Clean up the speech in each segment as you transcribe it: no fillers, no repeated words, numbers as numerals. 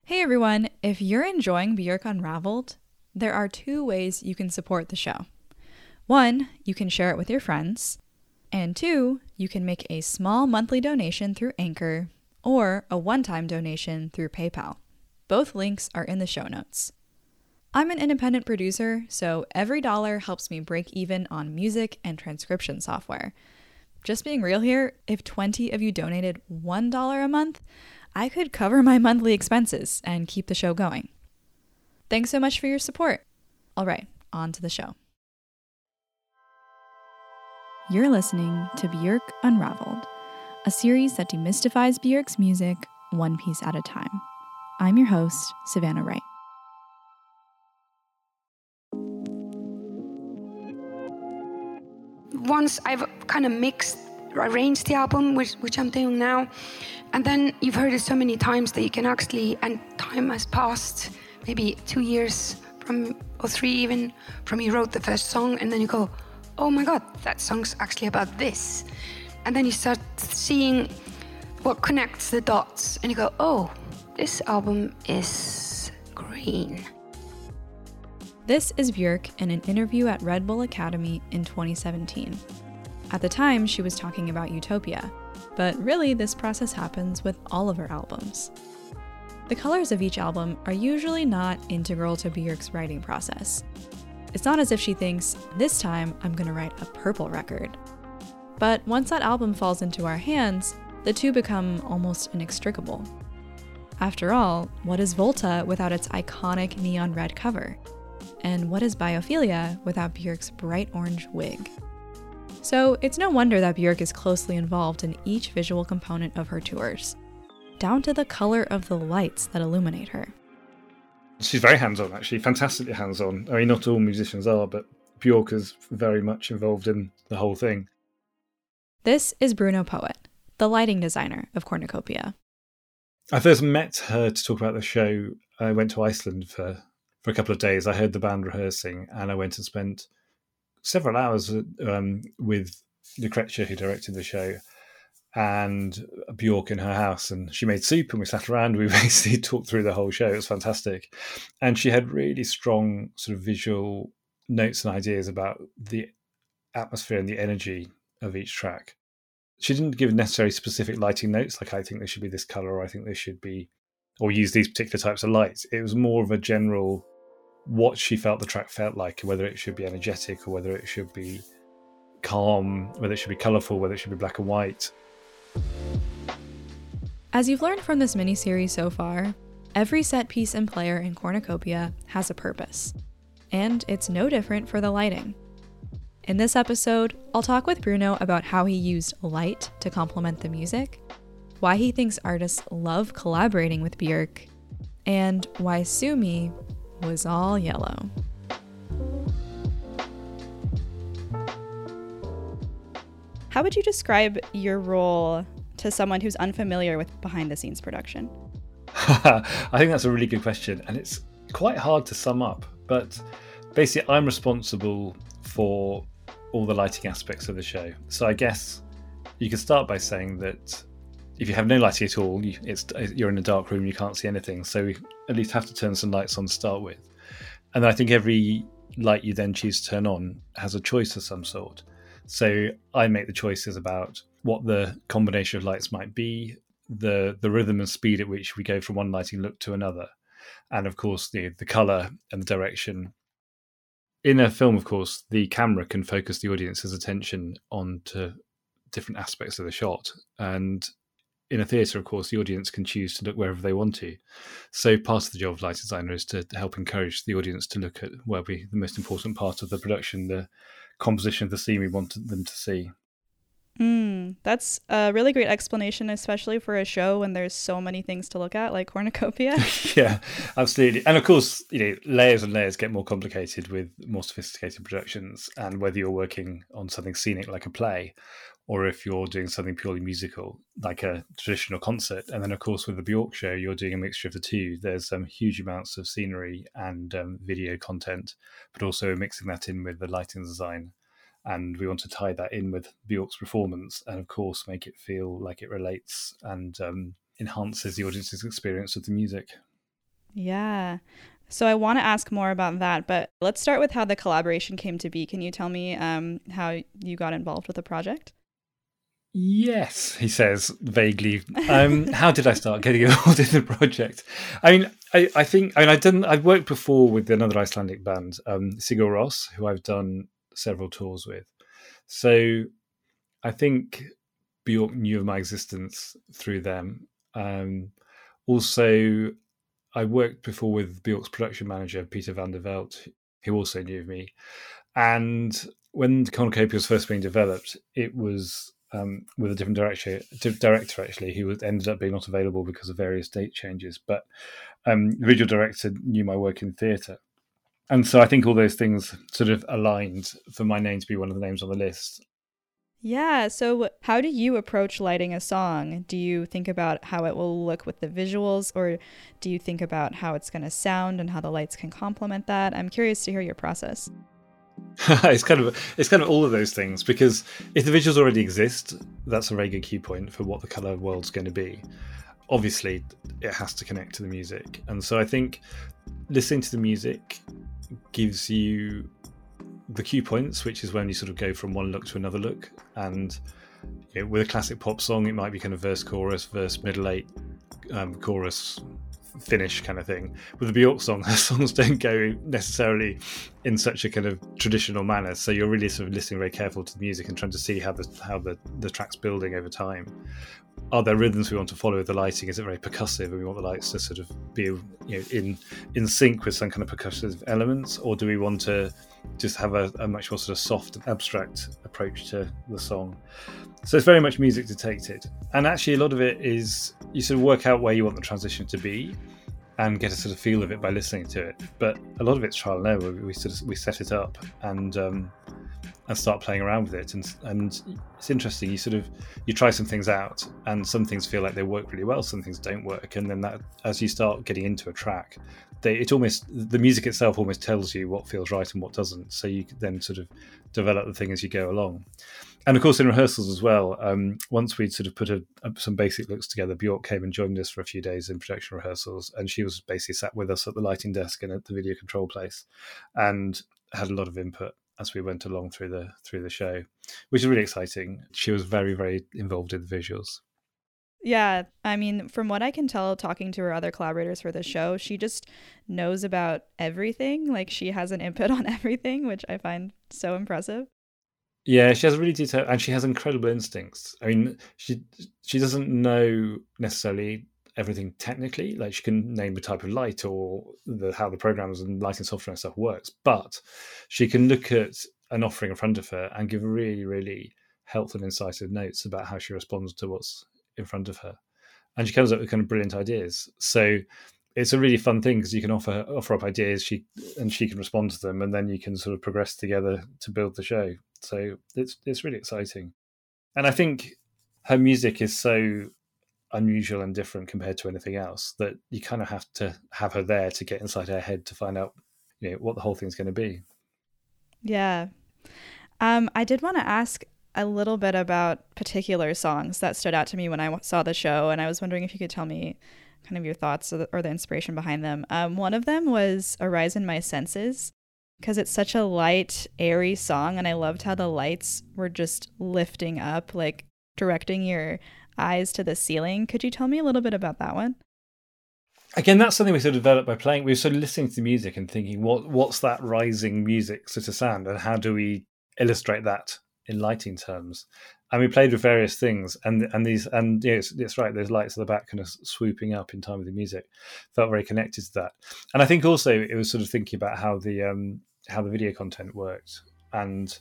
Hey everyone, if you're enjoying Björk Unraveled, there are two ways you can support the show. One, you can share it with your friends, and two, you can make a small monthly donation through Anchor or a one-time donation through PayPal. Both links are in the show notes. I'm an independent producer, so every dollar helps me break even on music and transcription software. Just being real here, if 20 of you donated $1 a month, I could cover my monthly expenses and keep the show going. Thanks so much for your support. All right, on to the show. You're listening to Björk Unraveled, a series that demystifies Björk's music one piece at a time. I'm your host, Savannah Wright. Once I've kind of arranged the album, which I'm doing now, and then you've heard it so many times that you can actually, and time has passed, maybe 2 years or 3 even, from you wrote the first song, and then you go, oh my God, that song's actually about this. And then you start seeing what connects the dots, and you go, oh, this album is green. This is Björk in an interview at Red Bull Academy in 2017. At the time, she was talking about Utopia, but really this process happens with all of her albums. The colors of each album are usually not integral to Björk's writing process. It's not as if she thinks, this time I'm going to write a purple record. But once that album falls into our hands, the two become almost inextricable. After all, what is Volta without its iconic neon red cover? And what is Biophilia without Björk's bright orange wig? So it's no wonder that Björk is closely involved in each visual component of her tours, down to the color of the lights that illuminate her. She's very hands-on, actually, fantastically hands-on. I mean, not all musicians are, but Björk is very much involved in the whole thing. This is Bruno Poet, the lighting designer of Cornucopia. I first met her to talk about the show. I went to Iceland for a couple of days. I heard the band rehearsing, and I went and spent several hours with Lucrezia, who directed the show, and Björk in her house, and she made soup and we sat around. We basically talked through the whole show. It was fantastic. And she had really strong sort of visual notes and ideas about the atmosphere and the energy of each track. She didn't give necessarily specific lighting notes, like I think there should be this color, or I think there should be, or use these particular types of lights. It was more of a general, what she felt the track felt like, whether it should be energetic or whether it should be calm, whether it should be colourful, whether it should be black and white. As you've learned from this mini-series so far, every set piece and player in Cornucopia has a purpose. And it's no different for the lighting. In this episode, I'll talk with Bruno about how he used light to complement the music, why he thinks artists love collaborating with Björk, and why Sumi was all yellow. How would you describe your role to someone who's unfamiliar with behind-the-scenes production? I think that's a really good question, and it's quite hard to sum up. But basically, I'm responsible for all the lighting aspects of the show. So I guess you could start by saying that if you have no lighting at all, you're in a dark room, you can't see anything. So we at least have to turn some lights on to start with. And then I think every light you then choose to turn on has a choice of some sort. So I make the choices about what the combination of lights might be, the rhythm and speed at which we go from one lighting look to another, and of course the colour and the direction. In a film, of course, the camera can focus the audience's attention onto different aspects of the shot, and in a theatre, of course, the audience can choose to look wherever they want to. So part of the job of light designer is to help encourage the audience to look at what will be the most important part of the production, the composition of the scene we want them to see. That's a really great explanation, especially for a show when there's so many things to look at, like Cornucopia. Yeah, absolutely. And of course, layers and layers get more complicated with more sophisticated productions. And whether you're working on something scenic like a play, or if you're doing something purely musical like a traditional concert, and then of course with the Björk show, you're doing a mixture of the two. There's huge amounts of scenery and video content, but also mixing that in with the lighting design. And we want to tie that in with Björk's performance and, of course, make it feel like it relates and enhances the audience's experience of the music. Yeah. So I want to ask more about that, but let's start with how the collaboration came to be. Can you tell me how you got involved with the project? Yes, he says vaguely. How did I start getting involved in the project? I mean, I've worked before with another Icelandic band, Sigur Rós, who I've done several tours with. So I think Björk knew of my existence through them. Also, I worked before with Björk's production manager, Peter van der Veld, who also knew of me. And when Cornucopia was first being developed, it was with a different director actually, who ended up being not available because of various date changes. But the visual director knew my work in theatre. And so I think all those things sort of aligned for my name to be one of the names on the list. Yeah, so how do you approach lighting a song? Do you think about how it will look with the visuals, or do you think about how it's going to sound and how the lights can complement that? I'm curious to hear your process. It's kind of all of those things, because if the visuals already exist, that's a very good cue point for what the color world's going to be. Obviously, it has to connect to the music, and so I think listening to the music gives you the cue points, which is when you sort of go from one look to another look. And with a classic pop song, it might be kind of verse, middle eight, chorus, finish kind of thing. With a Björk song, her songs don't go necessarily in such a kind of traditional manner, so you're really sort of listening very careful to the music and trying to see how the track's building over time. Are there rhythms we want to follow with the lighting? Is it very percussive and we want the lights to sort of be in sync with some kind of percussive elements, or do we want to just have a much more sort of soft and abstract approach to the song? So it's very much music dictated, and actually a lot of it is you sort of work out where you want the transition to be and get a sort of feel of it by listening to it. But a lot of it's trial and error. We set it up and start playing around with it, and it's interesting. You try some things out, and some things feel like they work really well, some things don't work, and then that, as you start getting into a track, the music itself almost tells you what feels right and what doesn't. So you then sort of develop the thing as you go along. And of course, in rehearsals as well, once we'd sort of put some basic looks together, Björk came and joined us for a few days in production rehearsals, and she was basically sat with us at the lighting desk and at the video control place, and had a lot of input as we went along through the show, which is really exciting. She was very, very involved in the visuals. Yeah, I mean, from what I can tell, talking to her other collaborators for the show, she just knows about everything. Like, she has an input on everything, which I find so impressive. Yeah, she has really detailed, and she has incredible instincts. I mean, she doesn't know necessarily everything technically, like she can name the type of light or how the programs and lighting software and stuff works, but she can look at an offering in front of her and give really, really helpful and incisive notes about how she responds to what's in front of her, and she comes up with kind of brilliant ideas. So it's a really fun thing, because you can offer up ideas, she can respond to them, and then you can sort of progress together to build the show. So it's really exciting, and I think her music is so unusual and different compared to anything else that you kind of have to have her there to get inside her head to find out what the whole thing's going to be. Yeah. I did want to ask a little bit about particular songs that stood out to me when I saw the show, and I was wondering if you could tell me kind of your thoughts or the inspiration behind them. One of them was Arise in My Senses, because it's such a light, airy song, and I loved how the lights were just lifting up, like directing your eyes to the ceiling. Could you tell me a little bit about that one? Again, that's something we sort of developed by playing. We were sort of listening to the music and thinking, what's that rising music sort of sound, and how do we illustrate that in lighting terms? And we played with various things, and it's right. Those lights at the back kind of swooping up in time with the music felt very connected to that. And I think also it was sort of thinking about how the video content worked, and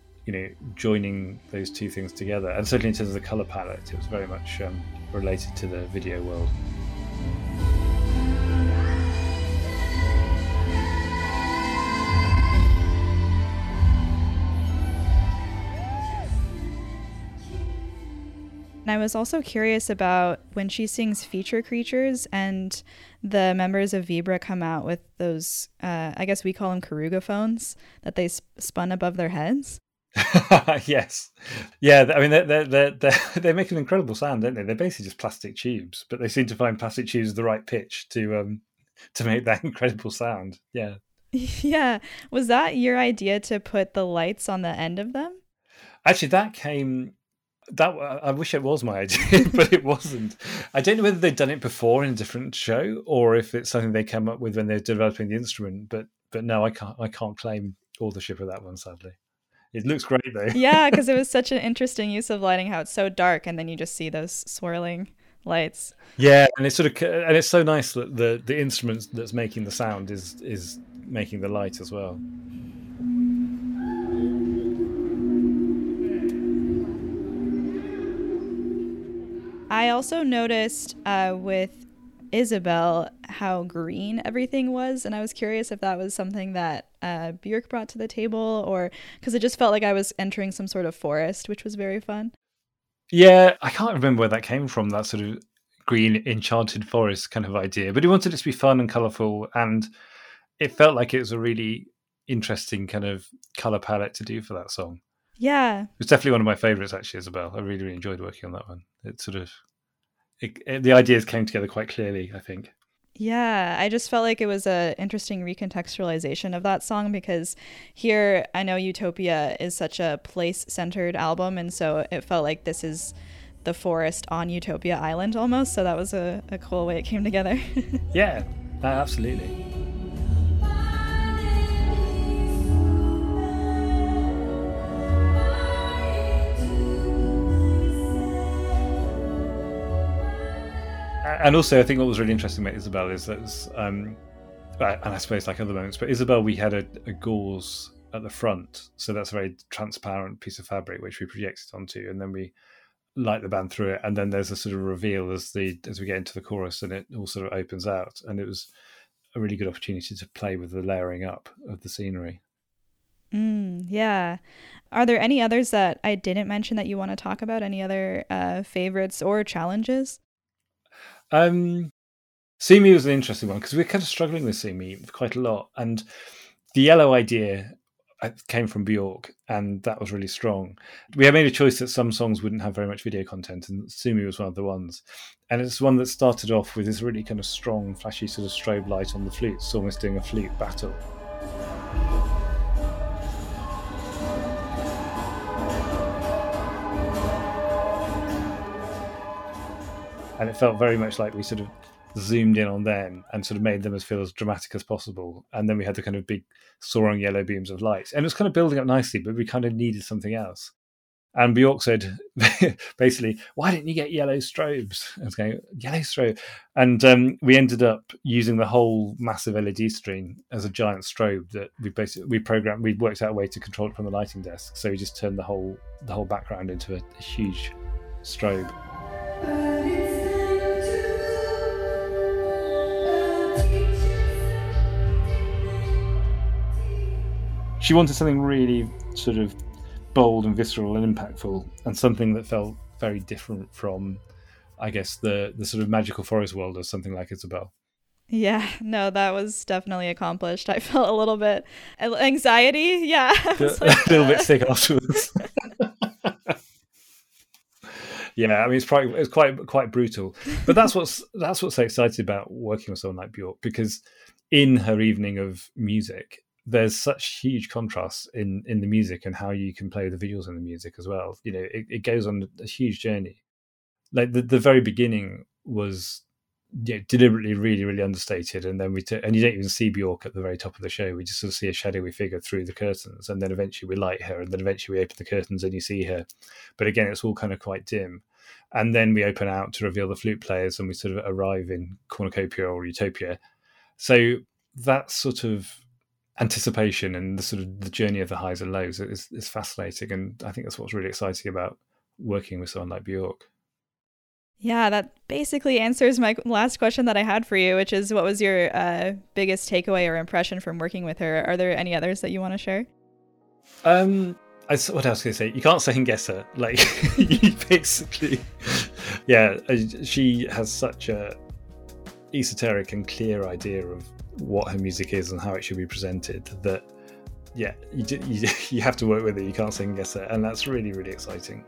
joining those two things together. And certainly in terms of the color palette, it was very much related to the video world. And I was also curious about when she sings Feature Creatures and the members of Vibra come out with those, I guess we call them Karuga phones, that they spun above their heads. Yes, yeah. I mean, they make an incredible sound, don't they? They're basically just plastic tubes, but they seem to find plastic tubes the right pitch to to make that incredible sound. Yeah. Yeah. Was that your idea to put the lights on the end of them? Actually, I wish it was my idea, but it wasn't. I don't know whether they'd done it before in a different show or if it's something they came up with when they're developing the instrument. But no, I can't claim authorship of that one, sadly. It looks great though. Yeah, because it was such an interesting use of lighting, how it's so dark and then you just see those swirling lights. Yeah, and it's so nice that the instrument that's making the sound is making the light as well. I also noticed with Isabel how green everything was, and I was curious if that was something that Björk brought to the table, or because it just felt like I was entering some sort of forest, which was very fun. Yeah, I can't remember where that came from, that sort of green enchanted forest kind of idea, but he wanted it to be fun and colourful, and it felt like it was a really interesting kind of colour palette to do for that song. Yeah. It's definitely one of my favourites, actually, Isabel. I really, really enjoyed working on that one. The ideas came together quite clearly, I think. Yeah, I just felt like it was a interesting recontextualization of that song, because here I know Utopia is such a place-centered album, and so it felt like this is the forest on Utopia Island almost, so that was a cool way it came together. Yeah, absolutely. And also, I think what was really interesting about Isabel is that, and I suppose like other moments, but Isabel, we had a gauze at the front, so that's a very transparent piece of fabric which we projected onto, and then we light the band through it, and then there's a sort of reveal as we get into the chorus, and it all sort of opens out, and it was a really good opportunity to play with the layering up of the scenery. Yeah. Are there any others that I didn't mention that you want to talk about? Any other favorites or challenges? See Me was an interesting one because we're kind of struggling with See Me quite a lot, and the yellow idea came from Björk, and that was really strong. We had made a choice that some songs wouldn't have very much video content, and See Me was one of the ones. And it's one that started off with this really kind of strong, flashy sort of strobe light on the flutes, almost doing a flute battle. And it felt very much like we sort of zoomed in on them and sort of made them feel as dramatic as possible. And then we had the kind of big soaring yellow beams of light. And it was kind of building up nicely, but we kind of needed something else. And Björk said, basically, why didn't you get yellow strobes? I was going, yellow strobe. And we ended up using the whole massive LED screen as a giant strobe that we worked out a way to control it from the lighting desk. So we just turned the whole background into a huge strobe. She wanted something really sort of bold and visceral and impactful, and something that felt very different from, I guess, the sort of magical forest world of something like Isabel. Yeah, no, that was definitely accomplished. I felt a little bit anxiety. Yeah, a little bit sick afterwards. Yeah, I mean it's quite brutal, but that's what's so exciting about working with someone like Björk, because in her evening of music, there's such huge contrasts in the music and how you can play with the visuals in the music as well. You know, it goes on a huge journey. Like the very beginning was deliberately really, really understated, and then and you don't even see Björk at the very top of the show. We just sort of see a shadowy figure through the curtains, and then eventually we light her, and then eventually we open the curtains and you see her. But again, it's all kind of quite dim. And then we open out to reveal the flute players, and we sort of arrive in Cornucopia or Utopia. So that sort of anticipation and the sort of the journey of the highs and lows is fascinating, and I think that's what's really exciting about working with someone like Björk. Yeah, that basically answers my last question that I had for you, which is what was your biggest takeaway or impression from working with her? Are there any others that you want to share? What else can I say? You can't second guess her. Like, you basically, yeah, she has such a esoteric and clear idea of what her music is and how it should be presented that, yeah, you have to work with her. You can't second guess her, and that's really, really exciting.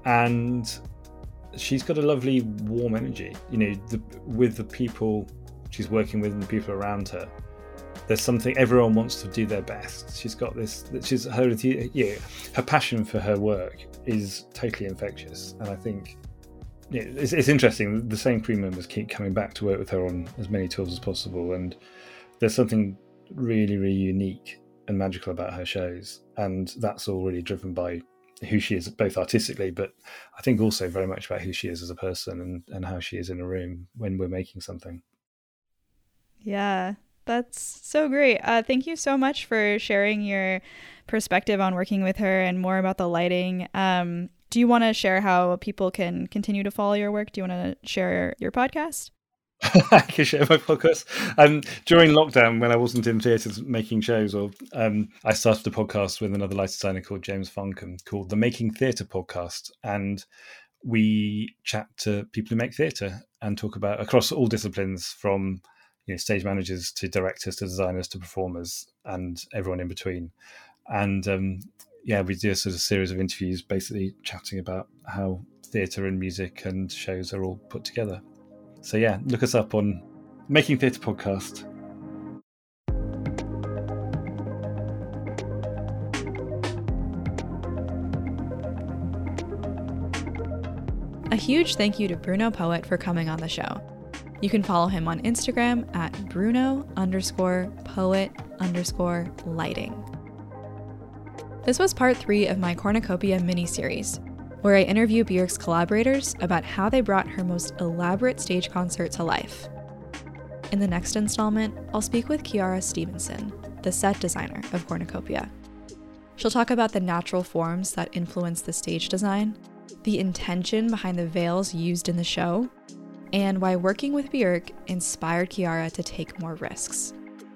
And she's got a lovely warm energy, with the people she's working with and the people around her, there's something, everyone wants to do their best. She's got this, her passion for her work is totally infectious. And I think it's interesting. The same crew members keep coming back to work with her on as many tours as possible. And there's something really, really unique and magical about her shows. And that's all really driven by who she is, both artistically, but I think also very much about who she is as a person and how she is in a room when we're making something. Yeah, that's so great. Thank you so much for sharing your perspective on working with her and more about the lighting. Do you want to share how people can continue to follow your work? Do you want to share your podcast? I can share my podcast. During lockdown, when I wasn't in theatres making shows, I started a podcast with another light designer called James Funkham called the Making Theatre Podcast, and we chat to people who make theatre and talk about across all disciplines, from stage managers to directors to designers to performers and everyone in between. And we do a sort of series of interviews, basically chatting about how theatre and music and shows are all put together. So yeah, look us up on Making Theatre Podcast. A huge thank you to Bruno Poet for coming on the show. You can follow him on Instagram at Bruno_poet_lighting. This was part 3 of my Cornucopia mini-series, where I interview Björk's collaborators about how they brought her most elaborate stage concert to life. In the next installment, I'll speak with Kiara Stevenson, the set designer of Cornucopia. She'll talk about the natural forms that influence the stage design, the intention behind the veils used in the show, and why working with Björk inspired Kiara to take more risks.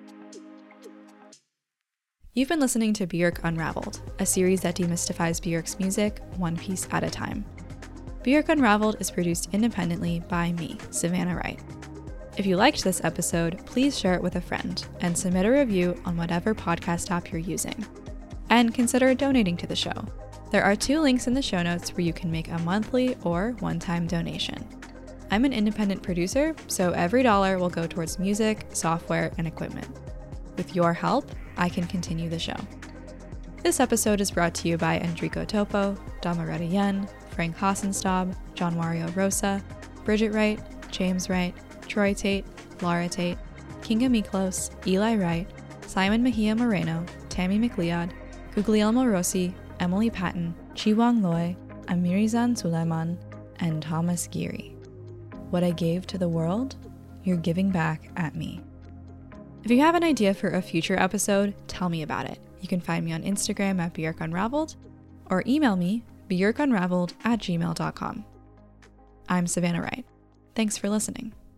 You've been listening to Björk Unraveled, a series that demystifies Björk's music one piece at a time. Björk Unraveled is produced independently by me, Savannah Wright. If you liked this episode, please share it with a friend and submit a review on whatever podcast app you're using. And consider donating to the show. There are 2 links in the show notes where you can make a monthly or one-time donation. I'm an independent producer, so every dollar will go towards music, software, and equipment. With your help, I can continue the show. This episode is brought to you by Enrico Topo, Damaretta Yen, Frank Hassenstab, John Wario Rosa, Bridget Wright, James Wright, Troy Tate, Laura Tate, Kinga Miklos, Eli Wright, Simon Mejia Moreno, Tammy McLeod, Guglielmo Rossi, Emily Patton, Chi-Wang Loy, Amirizan Suleiman, and Thomas Geary. What I gave to the world, you're giving back at me. If you have an idea for a future episode, tell me about it. You can find me on Instagram at Björk Unraveled or email me bjorkunraveled@gmail.com. I'm Savannah Wright. Thanks for listening.